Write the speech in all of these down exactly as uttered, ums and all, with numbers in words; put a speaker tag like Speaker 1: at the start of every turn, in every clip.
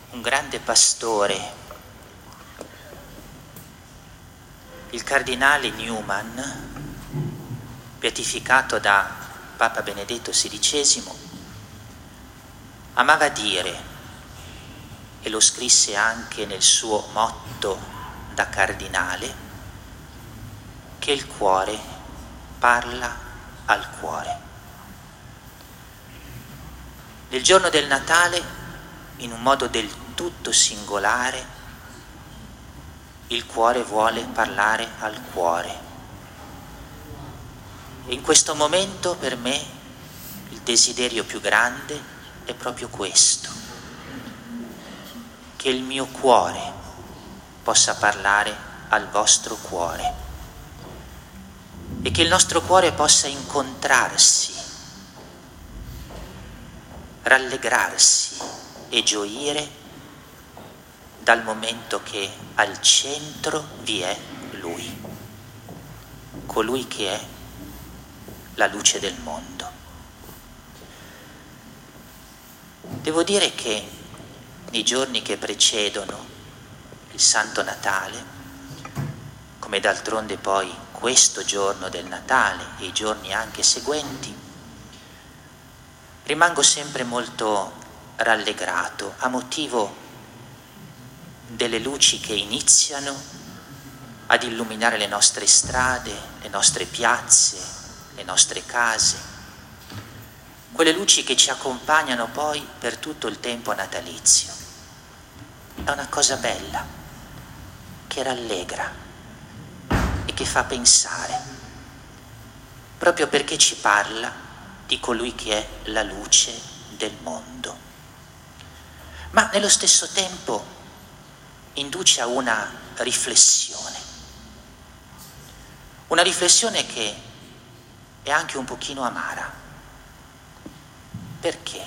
Speaker 1: un grande pastore, il cardinale Newman, beatificato da Papa Benedetto sedicesimo, amava dire, e lo scrisse anche nel suo motto da cardinale, che il cuore parla al cuore. Nel giorno del Natale, in un modo del tutto singolare, il cuore vuole parlare al cuore. E in questo momento per me il desiderio più grande è proprio questo, che il mio cuore possa parlare al vostro cuore e che il nostro cuore possa incontrarsi, rallegrarsi e gioire dal momento che al centro vi è Lui, colui che è la luce del mondo. Devo dire che nei giorni che precedono il Santo Natale, come d'altronde poi questo giorno del Natale e i giorni anche seguenti, rimango sempre molto rallegrato a motivo delle luci che iniziano ad illuminare le nostre strade, le nostre piazze, le nostre case, quelle luci che ci accompagnano poi per tutto il tempo natalizio. È una cosa bella, che rallegra e che fa pensare, proprio perché ci parla di colui che è la luce del mondo. Ma nello stesso tempo induce a una riflessione, una riflessione che è anche un pochino amara. Perché?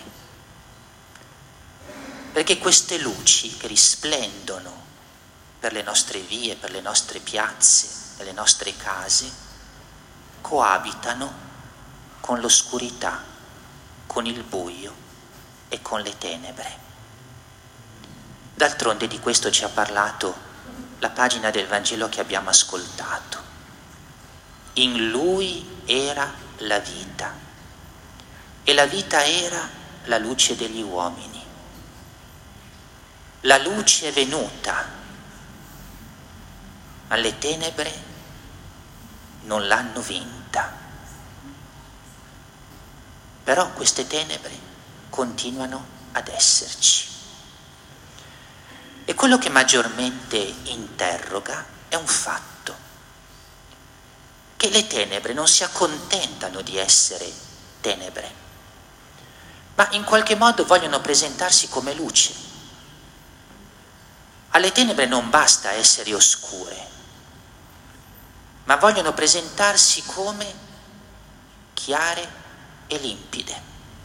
Speaker 1: Perché queste luci che risplendono per le nostre vie, per le nostre piazze, per le nostre case, coabitano con l'oscurità, con il buio e con le tenebre. D'altronde di questo ci ha parlato la pagina del Vangelo che abbiamo ascoltato. In Lui era la vita, e la vita era la luce degli uomini. La luce è venuta, ma le tenebre non l'hanno vinta. Però queste tenebre continuano ad esserci. E quello che maggiormente interroga è un fatto, che le tenebre non si accontentano di essere tenebre, ma in qualche modo vogliono presentarsi come luce. Alle tenebre non basta essere oscure, ma vogliono presentarsi come chiare e limpide.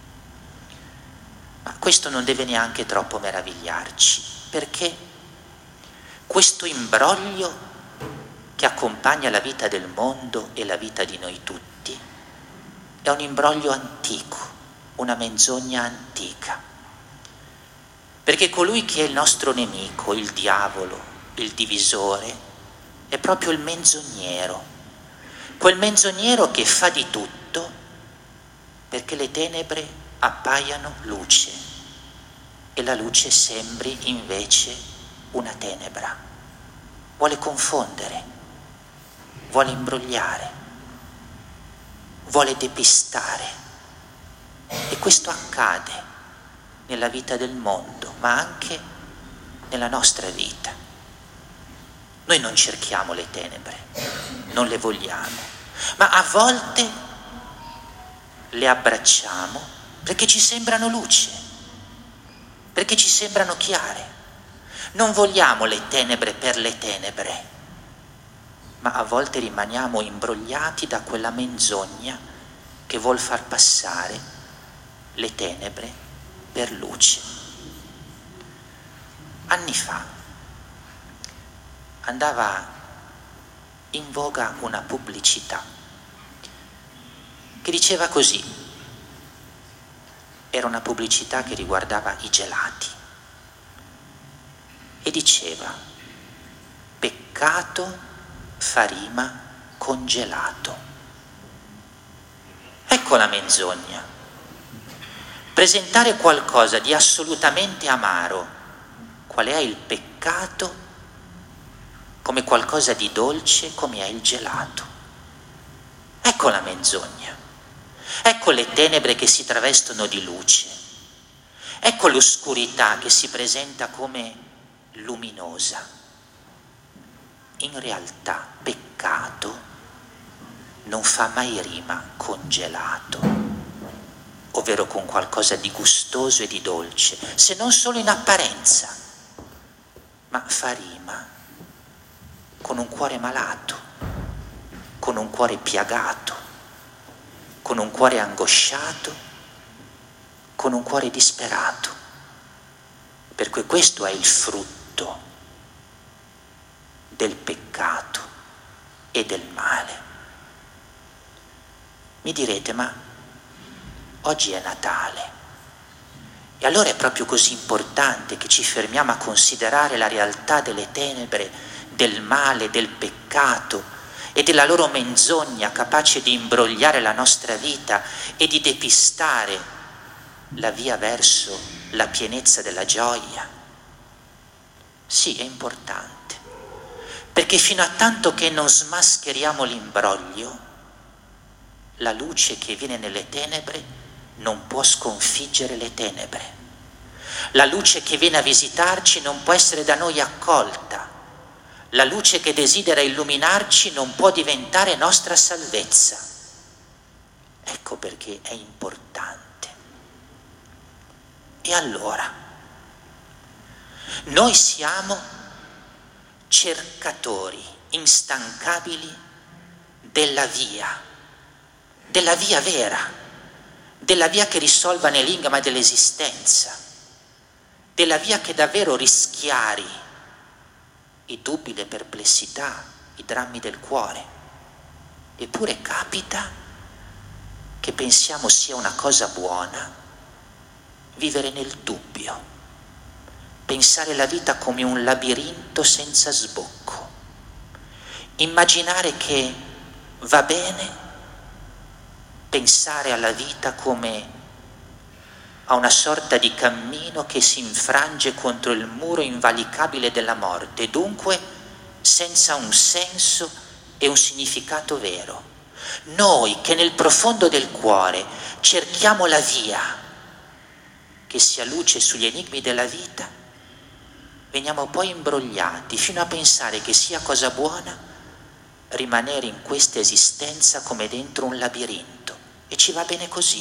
Speaker 1: Ma questo non deve neanche troppo meravigliarci, perché questo imbroglio che accompagna la vita del mondo e la vita di noi tutti è un imbroglio antico, una menzogna antica. Perché colui che è il nostro nemico, il diavolo, il divisore, è proprio il menzognero, quel menzognero che fa di tutto perché le tenebre appaiano luce e la luce sembri invece una tenebra. Vuole confondere, vuole imbrogliare, vuole depistare. E questo accade nella vita del mondo, ma anche nella nostra vita. Noi non cerchiamo le tenebre, non le vogliamo, ma a volte le abbracciamo perché ci sembrano luce, perché ci sembrano chiare. Non vogliamo le tenebre per le tenebre, ma a volte rimaniamo imbrogliati da quella menzogna che vuol far passare le tenebre per luce. Anni fa andava in voga una pubblicità che diceva così, era una pubblicità che riguardava i gelati, diceva: peccato fa rima con gelato. Ecco la menzogna. Presentare qualcosa di assolutamente amaro, qual è il peccato, come qualcosa di dolce, come è il gelato. Ecco la menzogna. Ecco le tenebre che si travestono di luce. Ecco l'oscurità che si presenta come luminosa. In realtà peccato non fa mai rima con gelato, ovvero con qualcosa di gustoso e di dolce, se non solo in apparenza, ma fa rima con un cuore malato, con un cuore piagato, con un cuore angosciato, con un cuore disperato, perché questo è il frutto del peccato e del male. Mi direte, ma oggi è Natale e allora è proprio così importante che ci fermiamo a considerare la realtà delle tenebre, del male, del peccato e della loro menzogna capace di imbrogliare la nostra vita e di depistare la via verso la pienezza della gioia? Sì, è importante, perché fino a tanto che non smascheriamo l'imbroglio, la luce che viene nelle tenebre non può sconfiggere le tenebre. La luce che viene a visitarci non può essere da noi accolta. La luce che desidera illuminarci non può diventare nostra salvezza. Ecco perché è importante. E allora, noi siamo cercatori instancabili della via, della via vera, della via che risolva l'enigma dell'esistenza, della via che davvero rischiari i dubbi, le perplessità, i drammi del cuore. Eppure capita che pensiamo sia una cosa buona vivere nel dubbio, pensare la vita come un labirinto senza sbocco, immaginare che va bene pensare alla vita come a una sorta di cammino che si infrange contro il muro invalicabile della morte, e dunque senza un senso e un significato vero. Noi che nel profondo del cuore cerchiamo la via che sia luce sugli enigmi della vita, veniamo poi imbrogliati fino a pensare che sia cosa buona rimanere in questa esistenza come dentro un labirinto, e ci va bene così.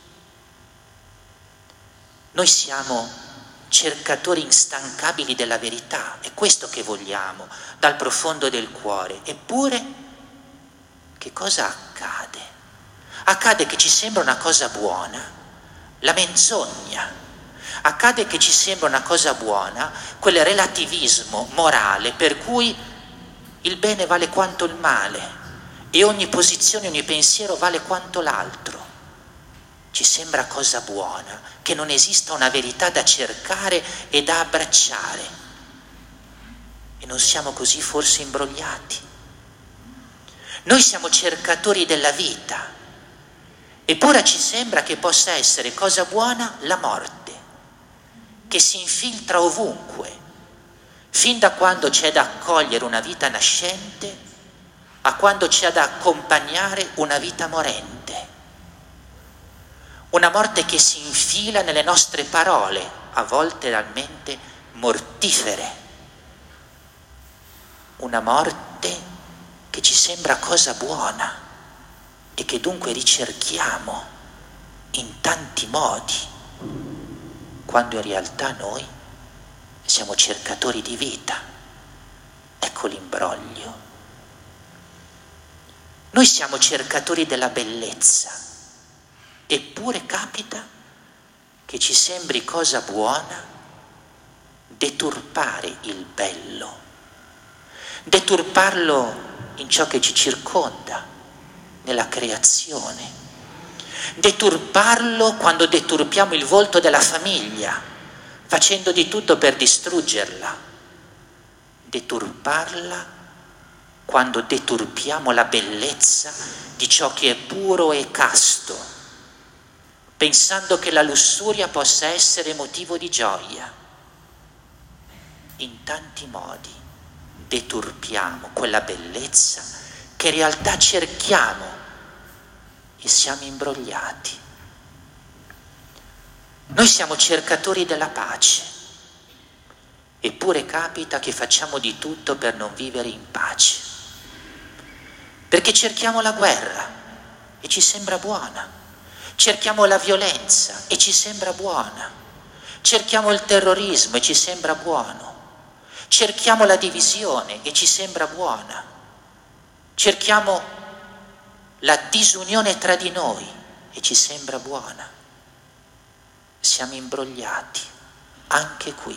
Speaker 1: Noi siamo cercatori instancabili della verità, è questo che vogliamo dal profondo del cuore. Eppure che cosa accade? Accade che ci sembra una cosa buona la menzogna, accade che ci sembra una cosa buona quel relativismo morale per cui il bene vale quanto il male e ogni posizione, ogni pensiero vale quanto l'altro. Ci sembra cosa buona che non esista una verità da cercare e da abbracciare. E non siamo così forse imbrogliati? Noi siamo cercatori della vita, eppure ci sembra che possa essere cosa buona la morte, che si infiltra ovunque, fin da quando c'è da accogliere una vita nascente a quando c'è da accompagnare una vita morente. Una morte che si infila nelle nostre parole, a volte realmente mortifere. Una morte che ci sembra cosa buona e che dunque ricerchiamo in tanti modi, quando in realtà noi siamo cercatori di vita. Ecco l'imbroglio. Noi siamo cercatori della bellezza, eppure capita che ci sembri cosa buona deturpare il bello, deturparlo in ciò che ci circonda, nella creazione, deturparlo quando deturpiamo il volto della famiglia, facendo di tutto per distruggerla, deturparla quando deturpiamo la bellezza di ciò che è puro e casto, pensando che la lussuria possa essere motivo di gioia. In tanti modi deturpiamo quella bellezza che in realtà cerchiamo e siamo imbrogliati. Noi siamo cercatori della pace, eppure capita che facciamo di tutto per non vivere in pace, perché cerchiamo la guerra e ci sembra buona, cerchiamo la violenza e ci sembra buona, cerchiamo il terrorismo e ci sembra buono, cerchiamo la divisione e ci sembra buona, cerchiamo la disunione tra di noi e ci sembra buona. Siamo imbrogliati anche qui.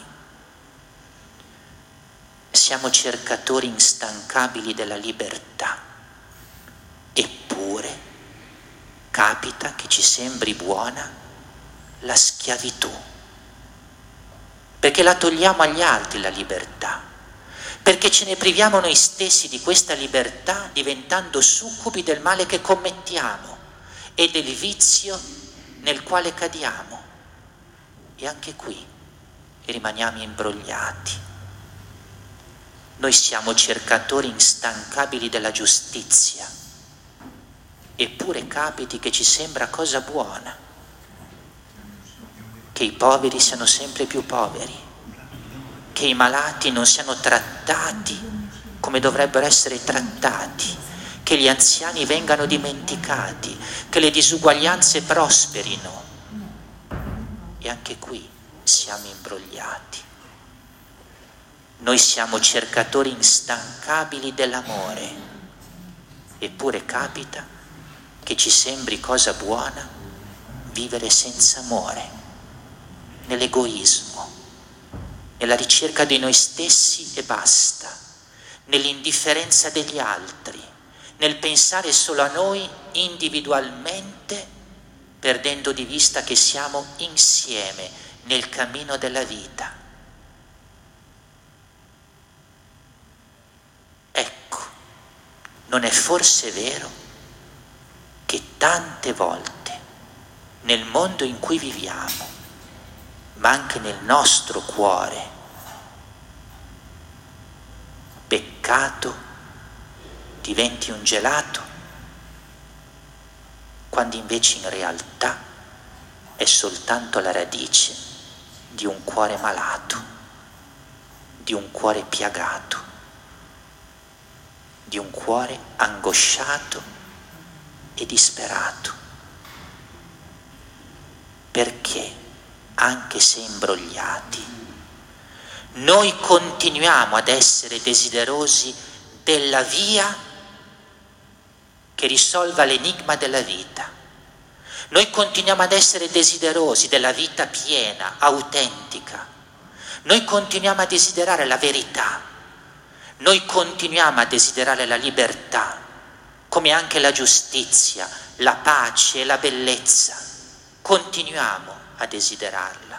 Speaker 1: Siamo cercatori instancabili della libertà, eppure capita che ci sembri buona la schiavitù, perché la togliamo agli altri la libertà, perché ce ne priviamo noi stessi di questa libertà diventando succubi del male che commettiamo e del vizio nel quale cadiamo. E anche qui rimaniamo imbrogliati. Noi siamo cercatori instancabili della giustizia, eppure capiti che ci sembra cosa buona, che i poveri siano sempre più poveri, che i malati non siano trattati come dovrebbero essere trattati, che gli anziani vengano dimenticati, che le disuguaglianze prosperino. E anche qui siamo imbrogliati. Noi siamo cercatori instancabili dell'amore, eppure capita che ci sembri cosa buona vivere senza amore, nell'egoismo, nella ricerca di noi stessi e basta, nell'indifferenza degli altri, nel pensare solo a noi individualmente, perdendo di vista che siamo insieme nel cammino della vita. Ecco, non è forse vero che tante volte nel mondo in cui viviamo, ma anche nel nostro cuore, peccato diventi un gelato, quando invece in realtà è soltanto la radice di un cuore malato, di un cuore piagato, di un cuore angosciato e disperato. Perché, anche se imbrogliati, noi continuiamo ad essere desiderosi della via che risolva l'enigma della vita. Noi continuiamo ad essere desiderosi della vita piena, autentica. Noi continuiamo a desiderare la verità. Noi continuiamo a desiderare la libertà, come anche la giustizia, la pace e la bellezza. Continuiamo a desiderarla.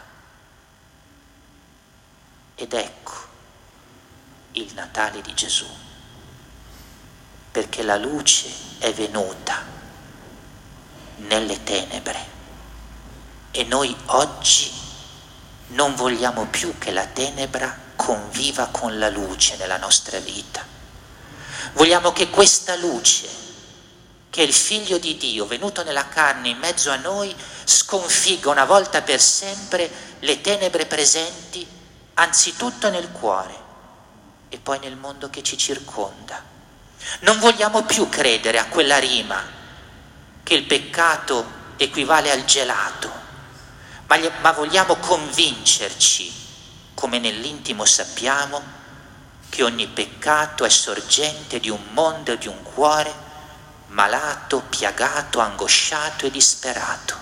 Speaker 1: Ed ecco il Natale di Gesù, perché la luce è venuta nelle tenebre e noi oggi non vogliamo più che la tenebra conviva con la luce nella nostra vita. Vogliamo che questa luce, che è il Figlio di Dio venuto nella carne in mezzo a noi, sconfigga una volta per sempre le tenebre presenti anzitutto nel cuore e poi nel mondo che ci circonda. Non vogliamo più credere a quella rima che il peccato equivale al gelato, ma, gli, ma vogliamo convincerci, come nell'intimo sappiamo, che ogni peccato è sorgente di un mondo e di un cuore malato, piagato, angosciato e disperato.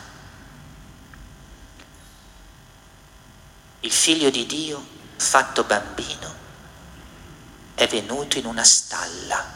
Speaker 1: Il Figlio di Dio, fatto bambino, è venuto in una stalla.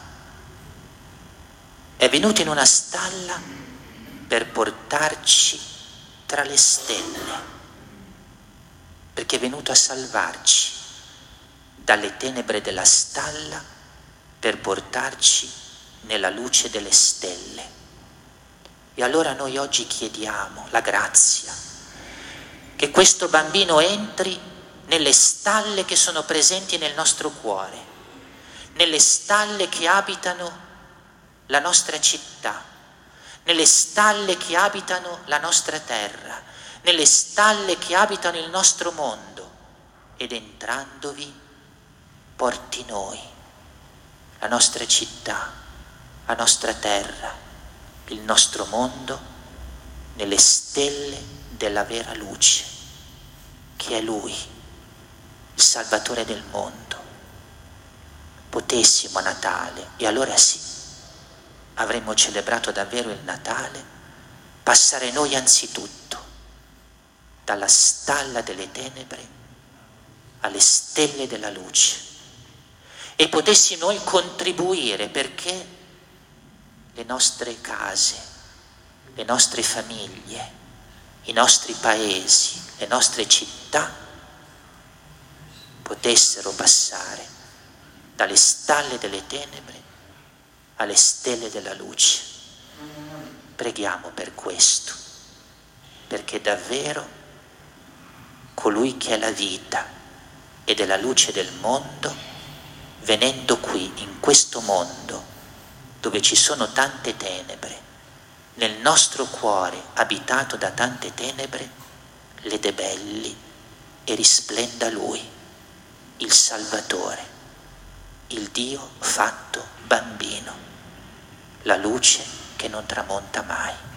Speaker 1: È venuto in una stalla per portarci tra le stelle, perché è venuto a salvarci dalle tenebre della stalla per portarci nella luce delle stelle. E allora noi oggi chiediamo la grazia che questo bambino entri nelle stalle che sono presenti nel nostro cuore, nelle stalle che abitano la nostra città, nelle stalle che abitano la nostra terra, nelle stalle che abitano il nostro mondo, ed entrandovi porti noi, la nostra città, la nostra terra, il nostro mondo, nelle stelle della vera luce, che è Lui, il Salvatore del mondo. Potessimo a Natale, e allora sì, avremmo celebrato davvero il Natale, passare noi anzitutto dalla stalla delle tenebre alle stelle della luce, e potessimo noi contribuire perché le nostre case, le nostre famiglie, i nostri paesi, le nostre città potessero passare dalle stalle delle tenebre alle stelle della luce. Preghiamo per questo, perché davvero colui che è la vita ed è la luce del mondo, venendo qui in questo mondo dove ci sono tante tenebre, nel nostro cuore abitato da tante tenebre, le debelli e risplenda Lui, il Salvatore, il Dio fatto bambino, la luce che non tramonta mai.